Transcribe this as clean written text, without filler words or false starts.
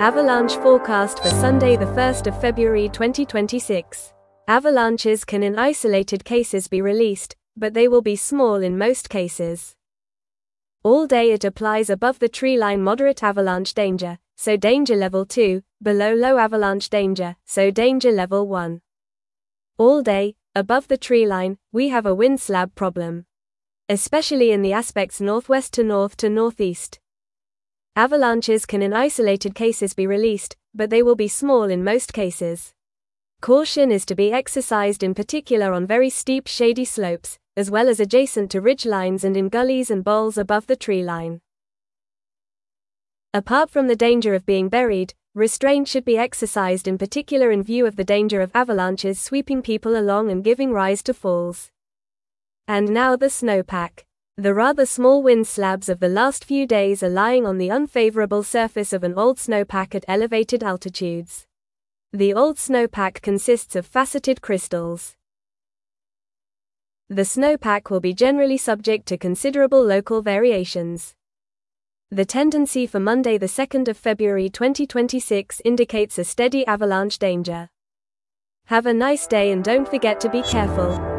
Avalanche forecast for Sunday, the 1st of February 2026. Avalanches can in isolated cases be released, but they will be small in most cases. All day it applies above the treeline moderate avalanche danger, so danger level 2, below low avalanche danger, so danger level 1. All day, above the treeline, we have a wind slab problem, especially in the aspects northwest to northeast. Avalanches can in isolated cases be released, but they will be small in most cases. Caution is to be exercised in particular on very steep shady slopes, as well as adjacent to ridge lines and in gullies and bowls above the tree line. Apart from the danger of being buried, restraint should be exercised in particular in view of the danger of avalanches sweeping people along and giving rise to falls. And now the snowpack. The rather small wind slabs of the last few days are lying on the unfavorable surface of an old snowpack at elevated altitudes. The old snowpack consists of faceted crystals. The snowpack will be generally subject to considerable local variations. The tendency for Monday, the 2nd of February 2026 indicates a steady avalanche danger. Have a nice day and don't forget to be careful.